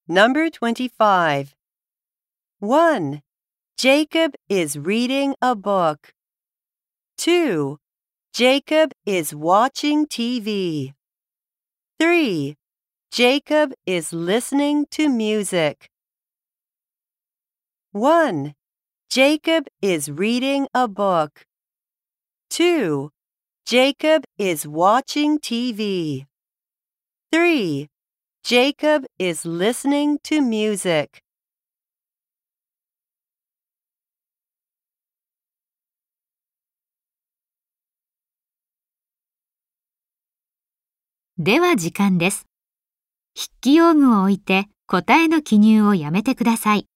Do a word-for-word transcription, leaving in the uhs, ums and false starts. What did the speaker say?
Number twenty-five. one. Jacob is reading a book. two. Jacob is watching T V. three. Jacob is listening to music. one. Jacob is reading a book. two. Jacob is watching T V. three. Jacob is listening to music. では時間です。筆記用具を置いて答えの記入をやめてください。